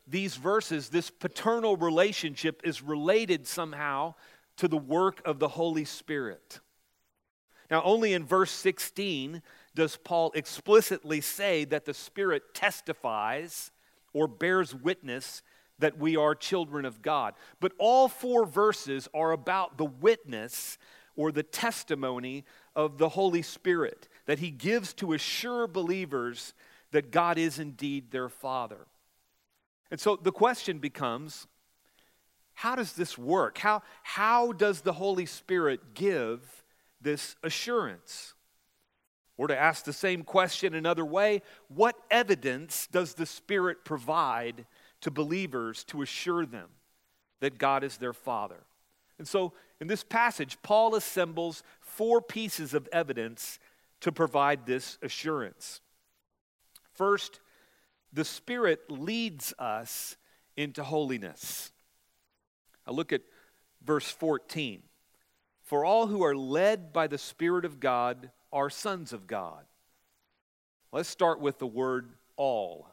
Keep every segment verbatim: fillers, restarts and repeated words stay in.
these verses, this paternal relationship is related somehow to the work of the Holy Spirit. Now, only in verse sixteen does Paul explicitly say that the Spirit testifies or bears witness that we are children of God. But all four verses are about the witness or the testimony of the Holy Spirit that he gives to assure believers that God is indeed their Father. And so the question becomes, how does this work? How, how does the Holy Spirit give this assurance? Or to ask the same question another way, what evidence does the Spirit provide to believers to assure them that God is their Father? And so in this passage, Paul assembles four pieces of evidence to provide this assurance. First, the Spirit leads us into holiness. Now look at verse fourteen. For all who are led by the Spirit of God are sons of God. Let's start with the word all.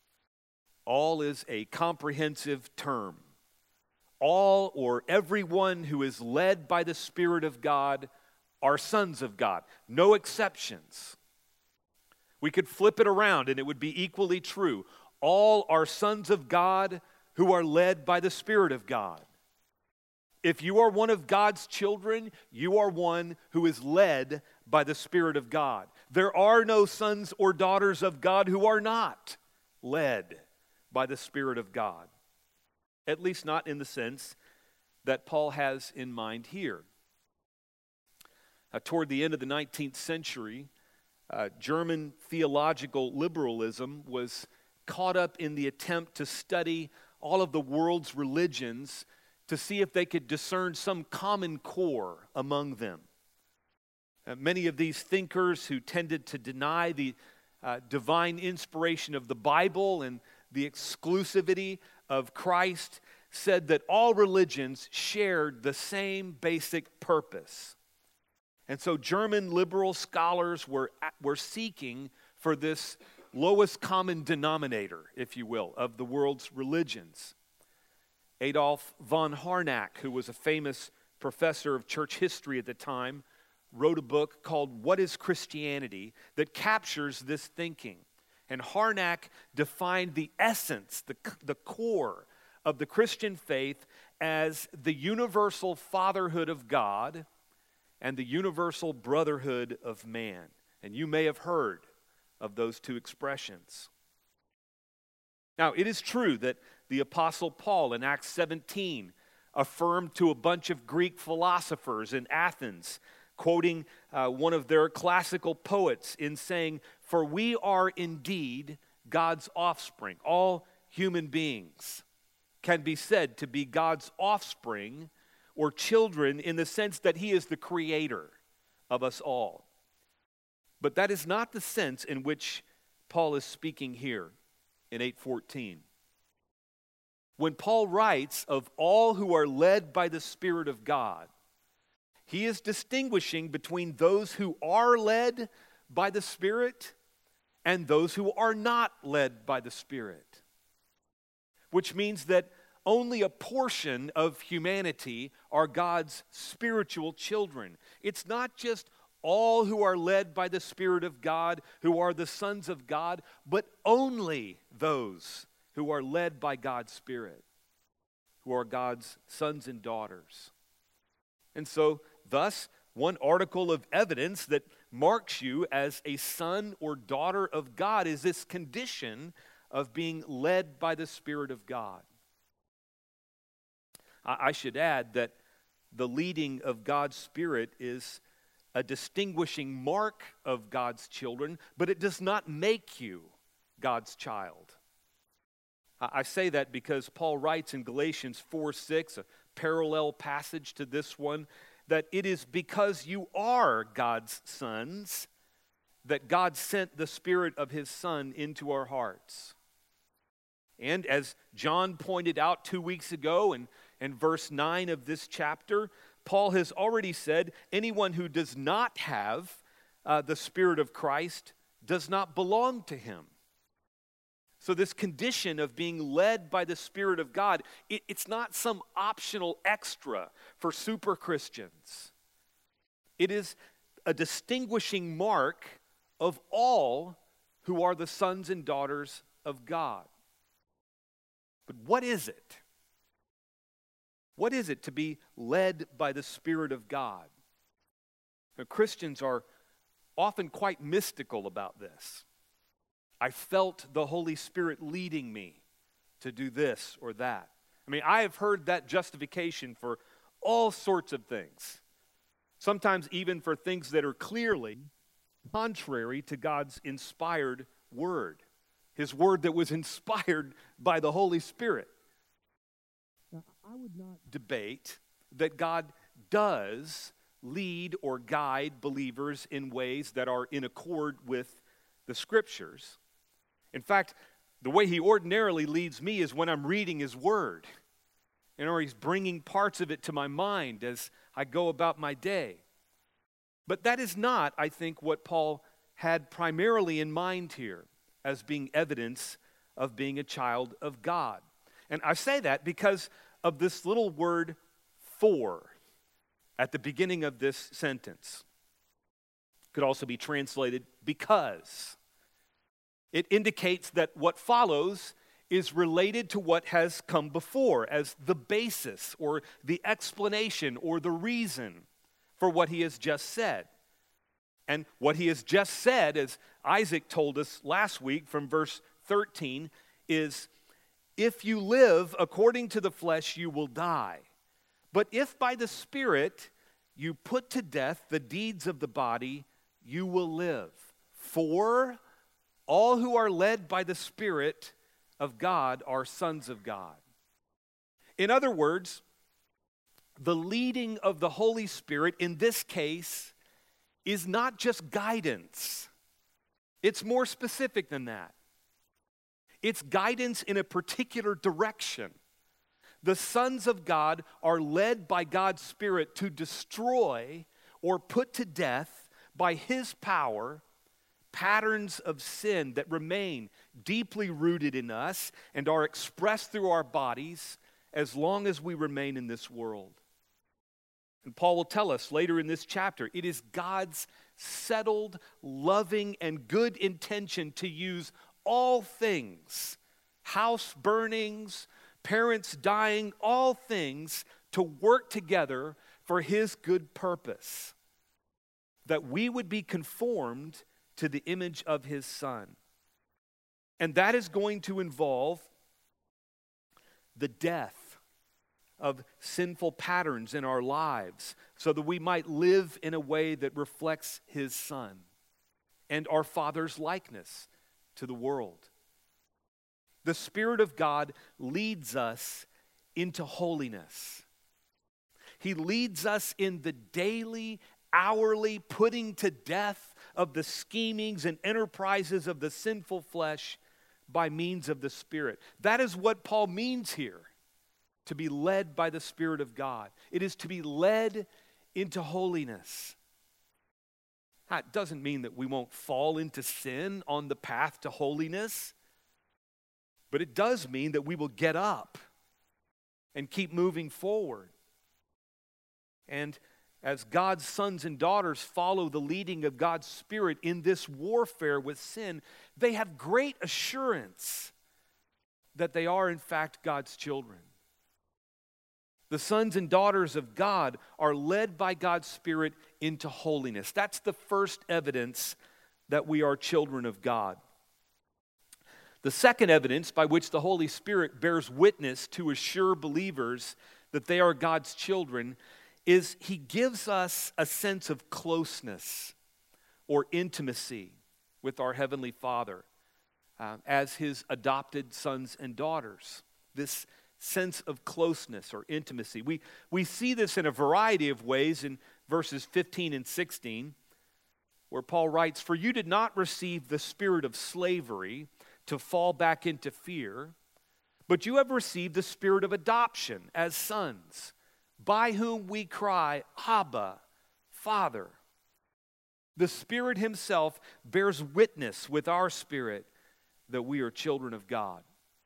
All is a comprehensive term. All or everyone who is led by the Spirit of God are sons of God. No exceptions. We could flip it around and it would be equally true. All are sons of God who are led by the Spirit of God. If you are one of God's children, you are one who is led by the Spirit of God. There are no sons or daughters of God who are not led by the Spirit of God. At least not in the sense that Paul has in mind here. Uh, toward the end of the nineteenth century, uh, German theological liberalism was caught up in the attempt to study all of the world's religions to see if they could discern some common core among them. Uh, many of these thinkers who tended to deny the uh, divine inspiration of the Bible and the exclusivity of Christ said that all religions shared the same basic purpose. And so German liberal scholars were, were seeking for this lowest common denominator, if you will, of the world's religions. Adolf von Harnack, who was a famous professor of church history at the time, wrote a book called What is Christianity that captures this thinking. And Harnack defined the essence, the, the core of the Christian faith as the universal fatherhood of God and the universal brotherhood of man. And you may have heard of those two expressions. Now, it is true that the Apostle Paul in Acts seventeen affirmed to a bunch of Greek philosophers in Athens, quoting uh, one of their classical poets in saying, "For we are indeed God's offspring." All human beings can be said to be God's offspring or children in the sense that he is the creator of us all. But that is not the sense in which Paul is speaking here in eight fourteen. When Paul writes of all who are led by the Spirit of God, he is distinguishing between those who are led by the Spirit and those who are not led by the Spirit. Which means that only a portion of humanity are God's spiritual children. It's not just all who are led by the Spirit of God who are the sons of God, but only those who are led by God's Spirit, who are God's sons and daughters. And so, thus, one article of evidence that marks you as a son or daughter of God is this condition of being led by the Spirit of God. I should add that the leading of God's Spirit is a distinguishing mark of God's children, but it does not make you God's child. I say that because Paul writes in Galatians four six, a parallel passage to this one, that it is because you are God's sons that God sent the Spirit of His Son into our hearts. And as John pointed out two weeks ago in, in verse nine of this chapter, Paul has already said anyone who does not have uh, the Spirit of Christ does not belong to Him. So this condition of being led by the Spirit of God, it, it's not some optional extra for super Christians. It is a distinguishing mark of all who are the sons and daughters of God. But what is it? What is it to be led by the Spirit of God? Now, Christians are often quite mystical about this. I felt the Holy Spirit leading me to do this or that. I mean, I have heard that justification for all sorts of things. Sometimes even for things that are clearly contrary to God's inspired word. His word that was inspired by the Holy Spirit. Now, I would not debate that God does lead or guide believers in ways that are in accord with the Scriptures. In fact, the way he ordinarily leads me is when I'm reading his word. And or he's bringing parts of it to my mind as I go about my day. But that is not, I think, what Paul had primarily in mind here as being evidence of being a child of God. And I say that because of this little word "for" at the beginning of this sentence. It could also be translated "because." It indicates that what follows is related to what has come before as the basis or the explanation or the reason for what he has just said. And what he has just said, as Isaac told us last week from verse thirteen, is, if you live according to the flesh, you will die. But if by the Spirit you put to death the deeds of the body, you will live. For all who are led by the Spirit of God are sons of God. In other words, the leading of the Holy Spirit in this case is not just guidance. It's more specific than that. It's guidance in a particular direction. The sons of God are led by God's Spirit to destroy or put to death by His power patterns of sin that remain deeply rooted in us and are expressed through our bodies as long as we remain in this world. And Paul will tell us later in this chapter, it is God's settled, loving, and good intention to use all things, house burnings, parents dying, all things to work together for His good purpose, that we would be conformed to the image of His Son. And that is going to involve the death of sinful patterns in our lives so that we might live in a way that reflects His Son and our Father's likeness to the world. The Spirit of God leads us into holiness. He leads us in the daily, hourly putting to death of the schemings and enterprises of the sinful flesh by means of the Spirit. That is what Paul means here, to be led by the Spirit of God. It is to be led into holiness. That doesn't mean that we won't fall into sin on the path to holiness, but it does mean that we will get up and keep moving forward. And as God's sons and daughters follow the leading of God's Spirit in this warfare with sin, they have great assurance that they are in fact God's children. The sons and daughters of God are led by God's Spirit into holiness. That's the first evidence that we are children of God. The second evidence by which the Holy Spirit bears witness to assure believers that they are God's children is He gives us a sense of closeness or intimacy with our Heavenly Father uh, as His adopted sons and daughters. This sense of closeness or intimacy. We, we see this in a variety of ways in verses fifteen and sixteen, where Paul writes, "For you did not receive the spirit of slavery to fall back into fear, but you have received the spirit of adoption as sons, by whom we cry, Abba, Father." The Spirit Himself bears witness with our spirit that we are children of God.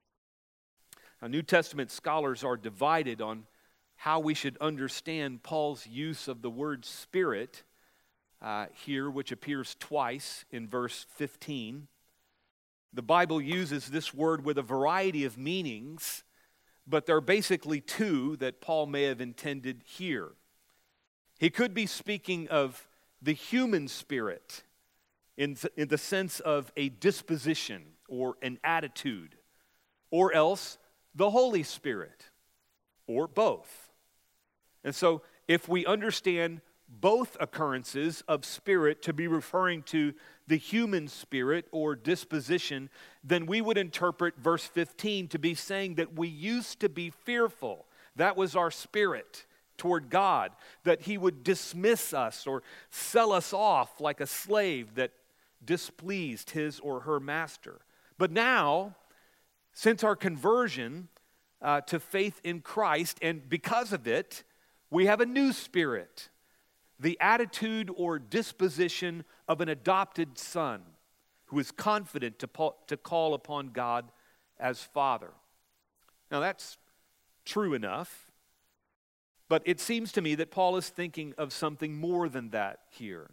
Now, New Testament scholars are divided on how we should understand Paul's use of the word Spirit uh, here, which appears twice in verse fifteen. The Bible uses this word with a variety of meanings, but there are basically two that Paul may have intended here. He could be speaking of the human spirit in, th- in the sense of a disposition or an attitude, or else the Holy Spirit, or both. And so if we understand both occurrences of spirit to be referring to the human spirit or disposition, then we would interpret verse fifteen to be saying that we used to be fearful. That was our spirit toward God, that He would dismiss us or sell us off like a slave that displeased his or her master. But now, since our conversion uh, to faith in Christ, and because of it, we have a new spirit, the attitude or disposition of an adopted son who is confident to, po- to call upon God as Father. Now that's true enough, but it seems to me that Paul is thinking of something more than that here.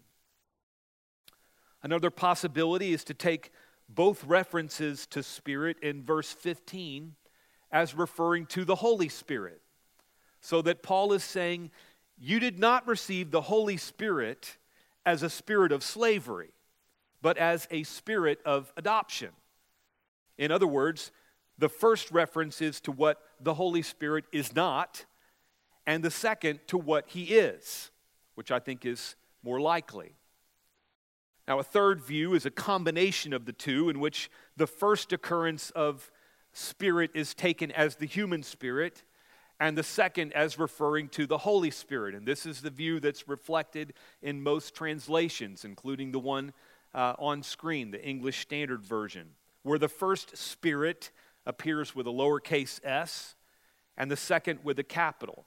Another possibility is to take both references to Spirit in verse fifteen as referring to the Holy Spirit, so that Paul is saying, you did not receive the Holy Spirit as a spirit of slavery, but as a spirit of adoption. In other words, the first reference is to what the Holy Spirit is not, and the second to what He is, which I think is more likely. Now, a third view is a combination of the two, in which the first occurrence of Spirit is taken as the human spirit, and the second as referring to the Holy Spirit. And this is the view that's reflected in most translations, including the one uh, on screen, the English Standard Version, where the first Spirit appears with a lowercase s, and the second with a capital.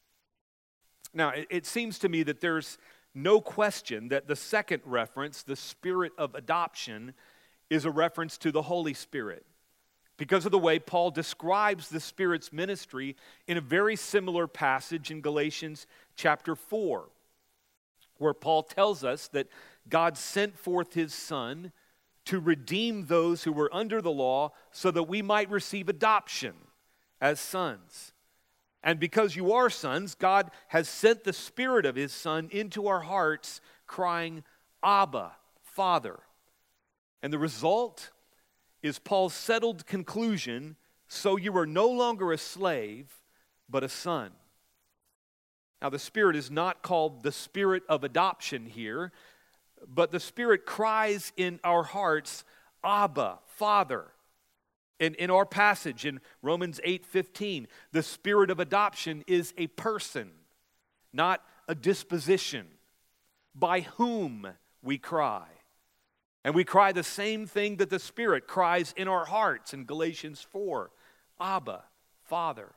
Now, it, it seems to me that there's no question that the second reference, the Spirit of adoption, is a reference to the Holy Spirit, because of the way Paul describes the Spirit's ministry in a very similar passage in Galatians chapter four, where Paul tells us that God sent forth His Son to redeem those who were under the law so that we might receive adoption as sons. And because you are sons, God has sent the Spirit of His Son into our hearts, crying, Abba, Father. And the result is Paul's settled conclusion, so you are no longer a slave, but a son. Now, the Spirit is not called the Spirit of adoption here, but the Spirit cries in our hearts, Abba, Father. In, in our passage in Romans eight fifteen, the Spirit of adoption is a person, not a disposition, by whom we cry. And we cry the same thing that the Spirit cries in our hearts in Galatians four, Abba, Father.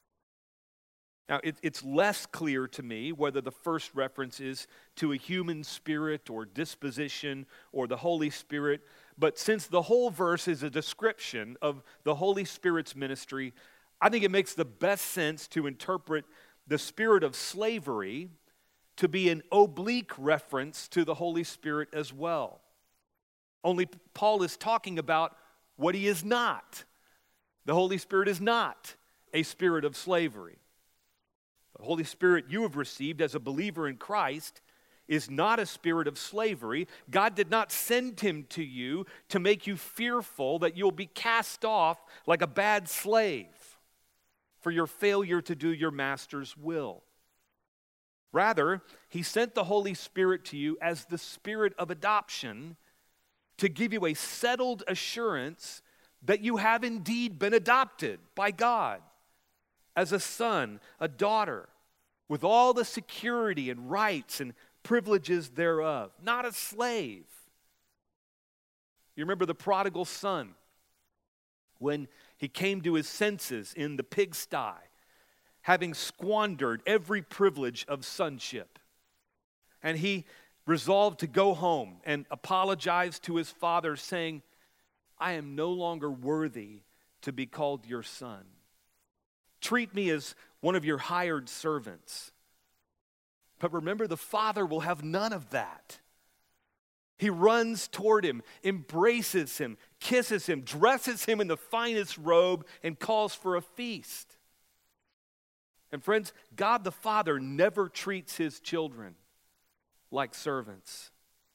Now, it, it's less clear to me whether the first reference is to a human spirit or disposition or the Holy Spirit, but since the whole verse is a description of the Holy Spirit's ministry, I think it makes the best sense to interpret the spirit of slavery to be an oblique reference to the Holy Spirit as well. Only Paul is talking about what he is not. The Holy Spirit is not a spirit of slavery. The Holy Spirit you have received as a believer in Christ is not a spirit of slavery. God did not send Him to you to make you fearful that you'll be cast off like a bad slave for your failure to do your master's will. Rather, He sent the Holy Spirit to you as the Spirit of adoption to give you a settled assurance that you have indeed been adopted by God as a son, a daughter, with all the security and rights and privileges thereof, not a slave. You remember the prodigal son when he came to his senses in the pigsty, having squandered every privilege of sonship. And he resolved to go home and apologize to his father, saying, I am no longer worthy to be called your son. Treat me as one of your hired servants. But remember, the father will have none of that. He runs toward him, embraces him, kisses him, dresses him in the finest robe, and calls for a feast. And friends, God the Father never treats his children like servants.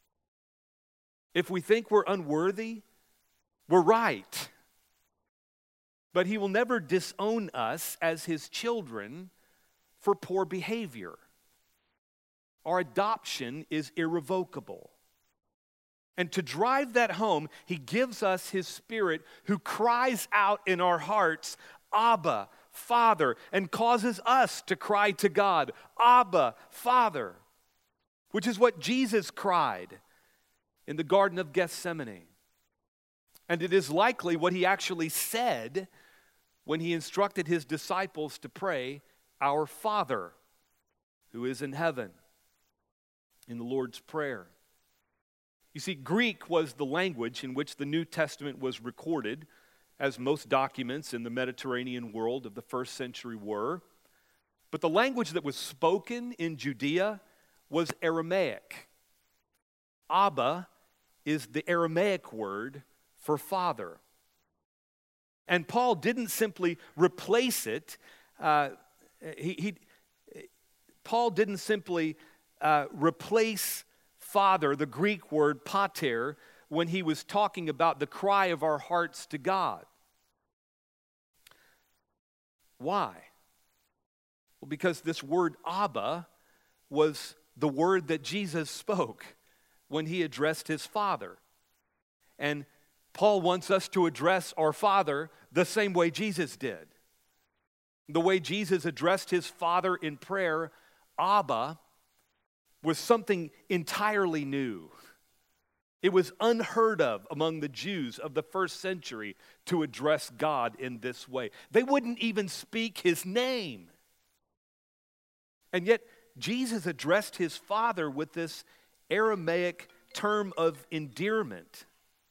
If we think we're unworthy, we're right. But he will never disown us as his children for poor behavior. Our adoption is irrevocable. And to drive that home, he gives us his Spirit who cries out in our hearts, Abba, Father, and causes us to cry to God, Abba, Father, which is what Jesus cried in the Garden of Gethsemane. And it is likely what he actually said when he instructed his disciples to pray, Our Father, who is in heaven, in the Lord's Prayer. You see, Greek was the language in which the New Testament was recorded, as most documents in the Mediterranean world of the first century were. But the language that was spoken in Judea was Aramaic. Abba is the Aramaic word for father. And Paul didn't simply replace it. Uh, he, he, Paul didn't simply uh, replace father, the Greek word pater, when he was talking about the cry of our hearts to God. Why? Well, because this word Abba was the word that Jesus spoke when he addressed his Father. And Paul wants us to address our Father the same way Jesus did. The way Jesus addressed his Father in prayer, Abba, was something entirely new. It was unheard of among the Jews of the first century to address God in this way. They wouldn't even speak his name. And yet, Jesus addressed his Father with this Aramaic term of endearment.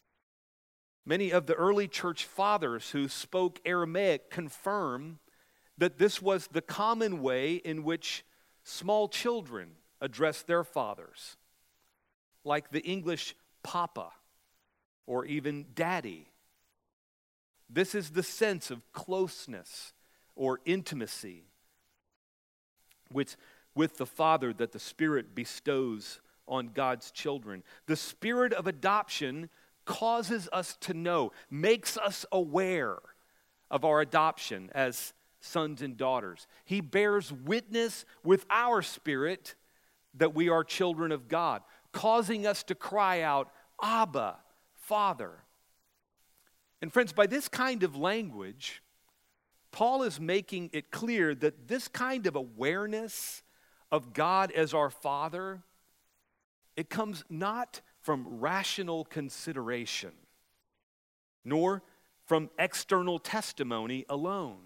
Many of the early church fathers who spoke Aramaic confirm that this was the common way in which small children addressed their fathers, like the English Papa or even Daddy. This is the sense of closeness or intimacy with, with the Father that the Spirit bestows on God's children. The Spirit of adoption causes us to know, makes us aware of our adoption as sons and daughters. He bears witness with our spirit that we are children of God, causing us to cry out, Abba, Father. And friends, by this kind of language, Paul is making it clear that this kind of awareness of God as our Father, it comes not from rational consideration, nor from external testimony alone,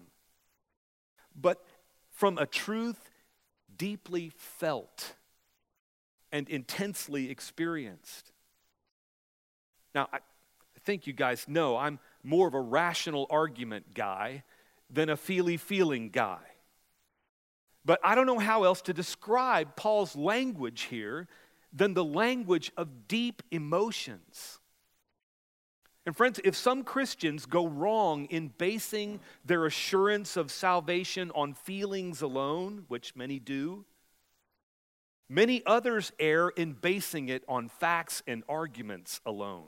but from a truth deeply felt and intensely experienced. Now, I think you guys know I'm more of a rational argument guy than a feely-feeling guy. But I don't know how else to describe Paul's language here than the language of deep emotions. And friends, if some Christians go wrong in basing their assurance of salvation on feelings alone, which many do, many others err in basing it on facts and arguments alone.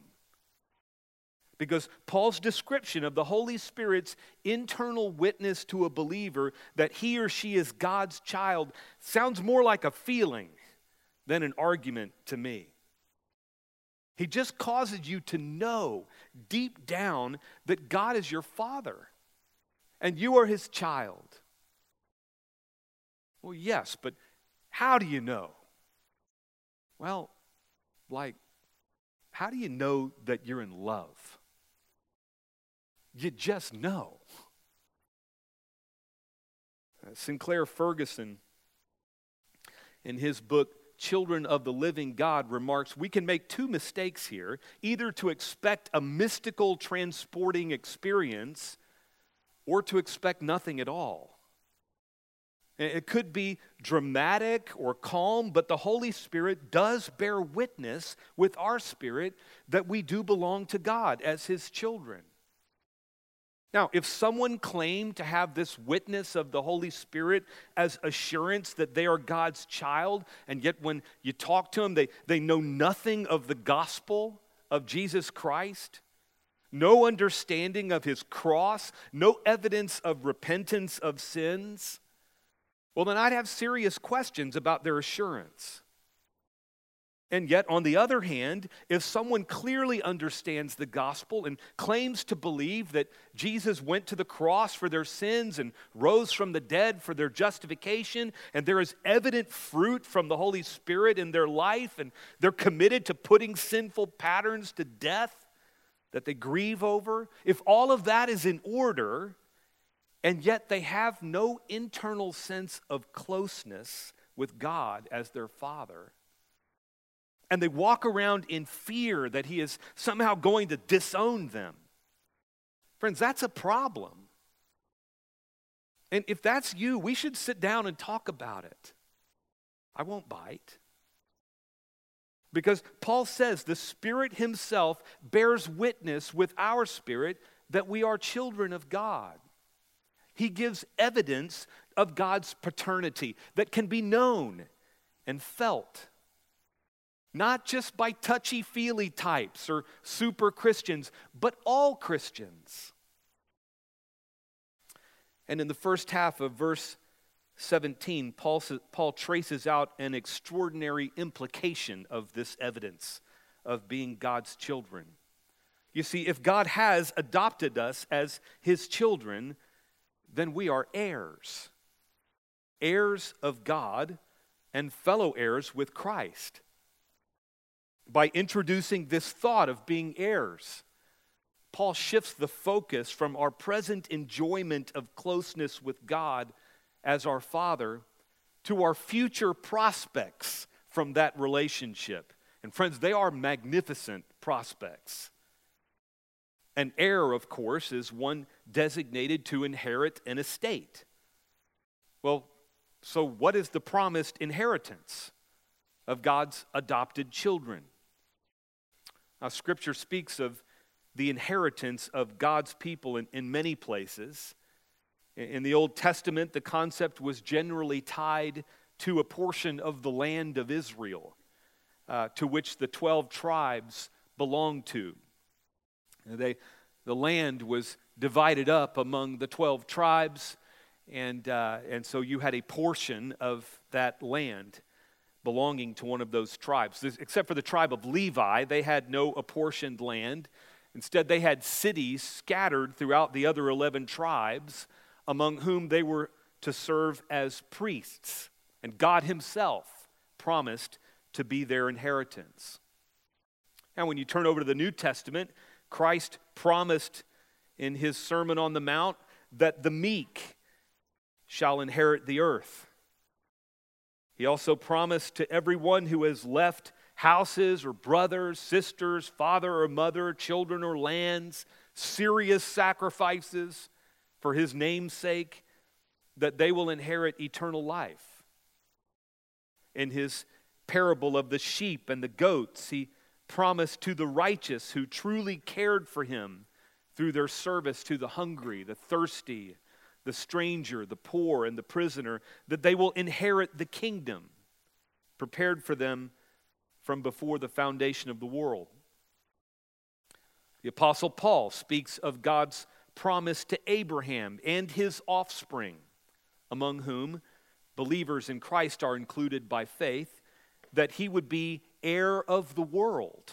Because Paul's description of the Holy Spirit's internal witness to a believer that he or she is God's child sounds more like a feeling than an argument to me. He just causes you to know deep down that God is your Father and you are his child. Well, yes, but how do you know? Well, like, how do you know that you're in love? You just know. Uh, Sinclair Ferguson, in his book, children of the living God, remarks, we can make two mistakes here, either to expect a mystical transporting experience or to expect nothing at all. It could be dramatic or calm, but the Holy Spirit does bear witness with our spirit that we do belong to God as His children. Now, if someone claimed to have this witness of the Holy Spirit as assurance that they are God's child, and yet when you talk to them, they, they know nothing of the gospel of Jesus Christ, no understanding of His cross, no evidence of repentance of sins, well, then I'd have serious questions about their assurance. And yet, on the other hand, if someone clearly understands the gospel and claims to believe that Jesus went to the cross for their sins and rose from the dead for their justification, and there is evident fruit from the Holy Spirit in their life, and they're committed to putting sinful patterns to death that they grieve over, if all of that is in order, and yet they have no internal sense of closeness with God as their Father, and they walk around in fear that He is somehow going to disown them. Friends, that's a problem. And if that's you, we should sit down and talk about it. I won't bite. Because Paul says the Spirit Himself bears witness with our spirit that we are children of God. He gives evidence of God's paternity that can be known and felt. Not just by touchy-feely types or super Christians, but all Christians. And in the first half of verse seventeen, Paul, Paul traces out an extraordinary implication of this evidence of being God's children. You see, if God has adopted us as His children, then we are heirs. Heirs of God and fellow heirs with Christ. By introducing this thought of being heirs, Paul shifts the focus from our present enjoyment of closeness with God as our Father to our future prospects from that relationship. And friends, they are magnificent prospects. An heir, of course, is one designated to inherit an estate. Well, so what is the promised inheritance of God's adopted children? Now, Scripture speaks of the inheritance of God's people in, in many places. In the Old Testament, the concept was generally tied to a portion of the land of Israel, uh, to which the twelve tribes belonged to. They, the land was divided up among the twelve tribes, and, uh, and so you had a portion of that land belonging to one of those tribes. Except for the tribe of Levi, they had no apportioned land. Instead, they had cities scattered throughout the other eleven tribes, among whom they were to serve as priests. And God Himself promised to be their inheritance. Now, when you turn over to the New Testament, Christ promised in His Sermon on the Mount that the meek shall inherit the earth. He also promised to everyone who has left houses or brothers, sisters, father or mother, children or lands, serious sacrifices for His name's sake, that they will inherit eternal life. In His parable of the sheep and the goats, He promised to the righteous who truly cared for Him through their service to the hungry, the thirsty, the stranger, the poor, and the prisoner, that they will inherit the kingdom prepared for them from before the foundation of the world. The Apostle Paul speaks of God's promise to Abraham and his offspring, among whom believers in Christ are included by faith, that he would be heir of the world.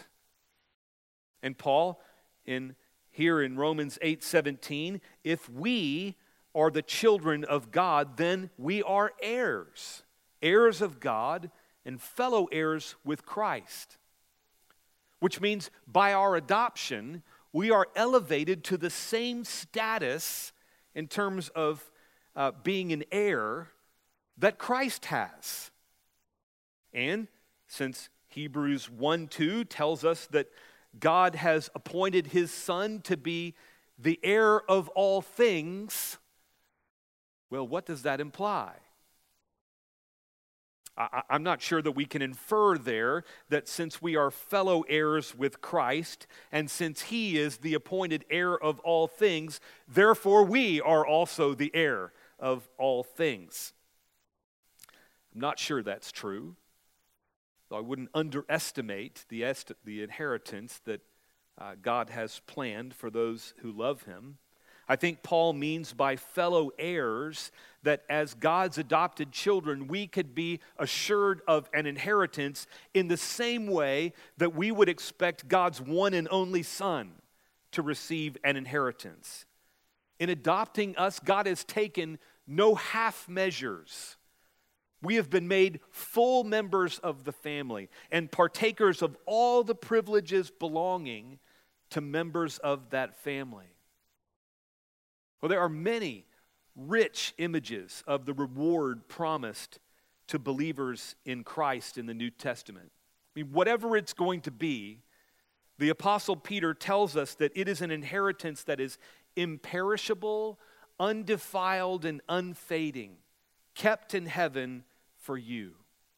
And Paul, in here in Romans eight seventeen, if we are the children of God, then we are heirs, heirs of God and fellow heirs with Christ. Which means by our adoption, we are elevated to the same status in terms of uh, being an heir that Christ has. And since Hebrews one two tells us that God has appointed his Son to be the heir of all things, well, what does that imply? I, I'm not sure that we can infer there that since we are fellow heirs with Christ, and since he is the appointed heir of all things, therefore we are also the heir of all things. I'm not sure that's true. I wouldn't underestimate the, est- the inheritance that uh, God has planned for those who love him. I think Paul means by fellow heirs that as God's adopted children, we could be assured of an inheritance in the same way that we would expect God's one and only Son to receive an inheritance. In adopting us, God has taken no half measures. We have been made full members of the family and partakers of all the privileges belonging to members of that family. Well, there are many rich images of the reward promised to believers in Christ in the New Testament. I mean, whatever it's going to be, the Apostle Peter tells us that it is an inheritance that is imperishable, undefiled, and unfading, kept in heaven for you.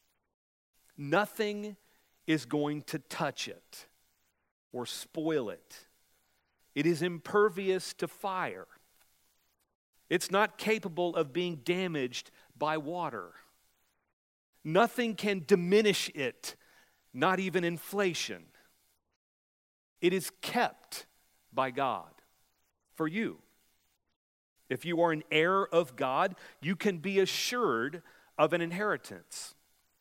Nothing is going to touch it or spoil it. It is impervious to fire. It's not capable of being damaged by water. Nothing can diminish it, not even inflation. It is kept by God for you. If you are an heir of God, you can be assured of an inheritance.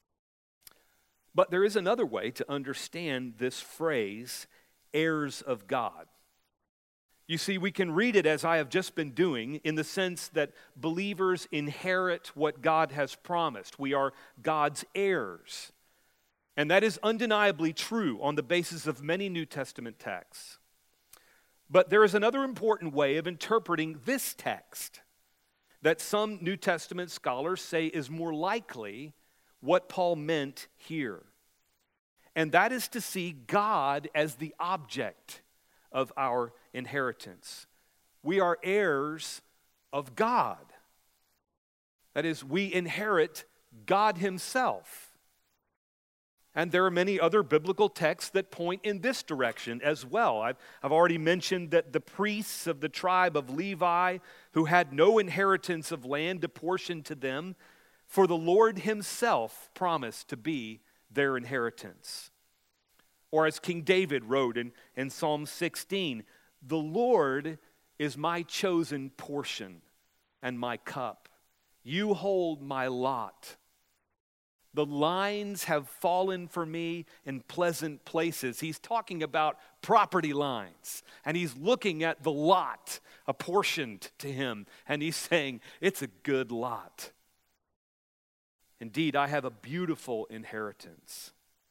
But there is another way to understand this phrase, heirs of God. You see, we can read it as I have just been doing, in the sense that believers inherit what God has promised. We are God's heirs. And that is undeniably true on the basis of many New Testament texts. But there is another important way of interpreting this text that some New Testament scholars say is more likely what Paul meant here. And that is to see God as the object of our inheritance. We are heirs of God. That is, we inherit God himself. And there are many other biblical texts that point in this direction as well. I've, I've already mentioned that the priests of the tribe of Levi, who had no inheritance of land apportioned to them, for the Lord himself promised to be their inheritance. Or as King David wrote in, in Psalm sixteen, the Lord is my chosen portion and my cup. You hold my lot. The lines have fallen for me in pleasant places. He's talking about property lines, and he's looking at the lot apportioned to him, and he's saying, it's a good lot. Indeed, I have a beautiful inheritance.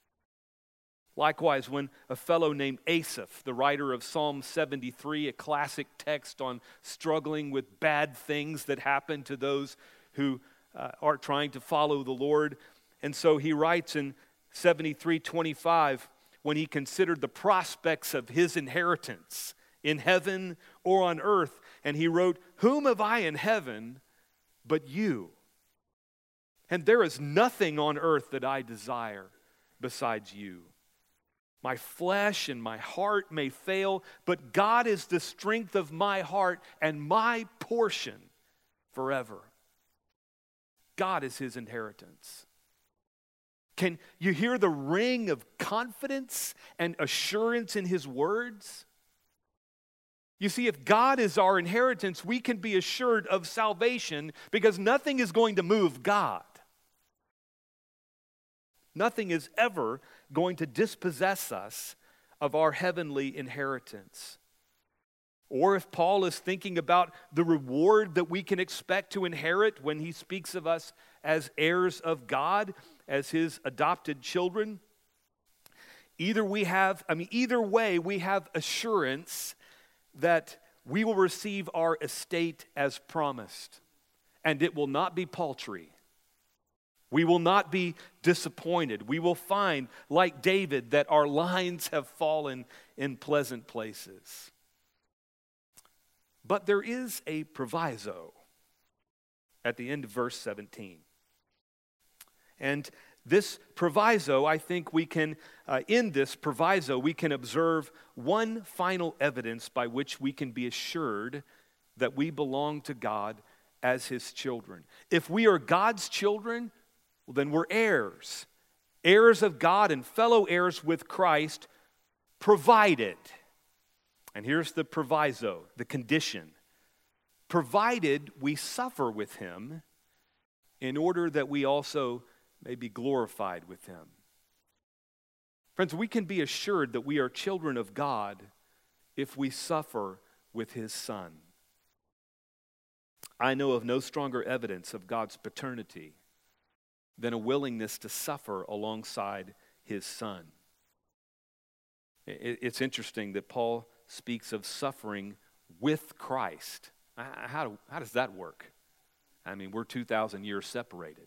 Likewise, when a fellow named Asaph, the writer of Psalm seventy-three, a classic text on struggling with bad things that happen to those who uh, are trying to follow the Lord, and so he writes in seventy-three twenty-five, when he considered the prospects of his inheritance in heaven or on earth, and he wrote, whom have I in heaven but you? And there is nothing on earth that I desire besides you. My flesh and my heart may fail, but God is the strength of my heart and my portion forever. God is his inheritance. Can you hear the ring of confidence and assurance in his words? You see, if God is our inheritance, we can be assured of salvation because nothing is going to move God. Nothing is ever going to dispossess us of our heavenly inheritance. Or if Paul is thinking about the reward that we can expect to inherit when he speaks of us as heirs of God, as his adopted children, either we have, I mean, either way, we have assurance that we will receive our estate as promised, and it will not be paltry. We will not be disappointed. We will find, like David, that our lines have fallen in pleasant places. But there is a proviso at the end of verse seventeen. And this proviso, I think we can, uh, in this proviso, we can observe one final evidence by which we can be assured that we belong to God as His children. If we are God's children, well, then we're heirs, heirs of God and fellow heirs with Christ, provided, and here's the proviso, the condition, provided we suffer with Him in order that we also may be glorified with Him. Friends, we can be assured that we are children of God if we suffer with His Son. I know of no stronger evidence of God's paternity than a willingness to suffer alongside His Son. It's interesting that Paul speaks of suffering with Christ. How, how does that work? I mean, we're two thousand years separated.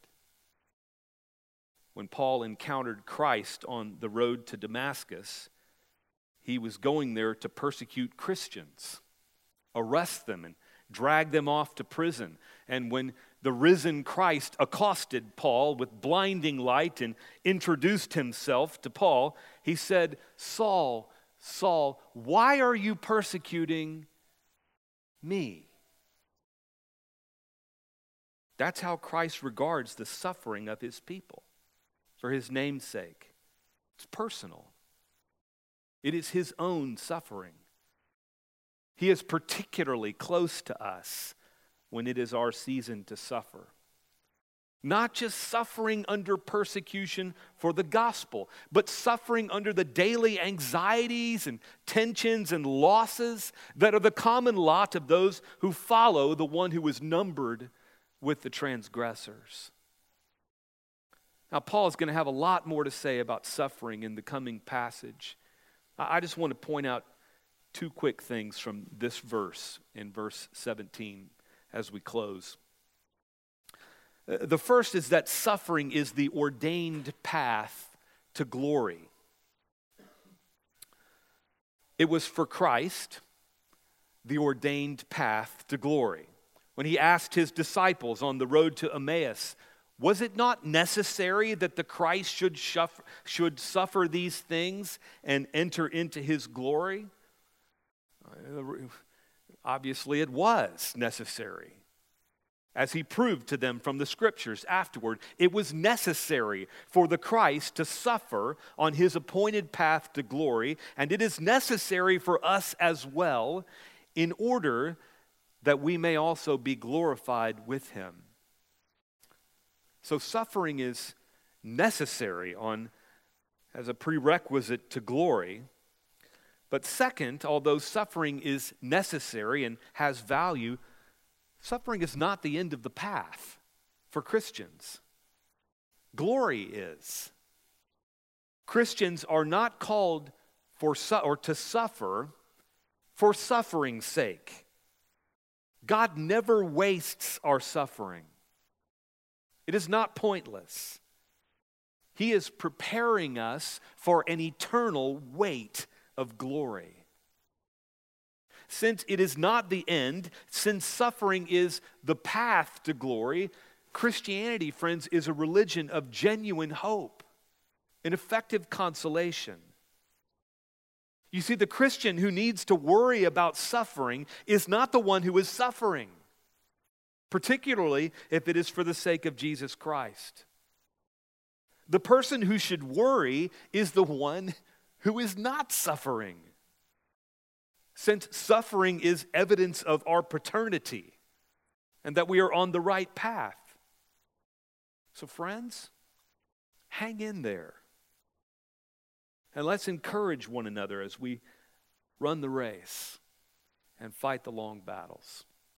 When Paul encountered Christ on the road to Damascus, he was going there to persecute Christians, arrest them, and drag them off to prison. And when the risen Christ accosted Paul with blinding light and introduced himself to Paul, he said, "Saul, Saul, why are you persecuting me?" That's how Christ regards the suffering of His people for His name's sake. It's personal. It is His own suffering. He is particularly close to us when it is our season to suffer. Not just suffering under persecution for the gospel, but suffering under the daily anxieties and tensions and losses that are the common lot of those who follow the one who is numbered with the transgressors. Now, Paul is going to have a lot more to say about suffering in the coming passage. I just want to point out two quick things from this verse, in verse seventeen, as we close. The first is that suffering is the ordained path to glory. It was for Christ, the ordained path to glory. When He asked His disciples on the road to Emmaus, was it not necessary that the Christ should suffer, should suffer these things and enter into His glory? Obviously, it was necessary. As He proved to them from the Scriptures afterward, it was necessary for the Christ to suffer on His appointed path to glory, and it is necessary for us as well in order that we may also be glorified with Him. So suffering is necessary on as a prerequisite to glory. But second, although suffering is necessary and has value, suffering is not the end of the path for Christians. Glory is. Christians are not called for su- or to suffer for suffering's sake. God never wastes our suffering. It is not pointless. He is preparing us for an eternal weight of glory. Since it is not the end, since suffering is the path to glory, Christianity, friends, is a religion of genuine hope and effective consolation. You see, the Christian who needs to worry about suffering is not the one who is suffering, particularly if it is for the sake of Jesus Christ. The person who should worry is the one who is not suffering, since suffering is evidence of our paternity and that we are on the right path. So friends, hang in there. And let's encourage one another as we run the race and fight the long battles.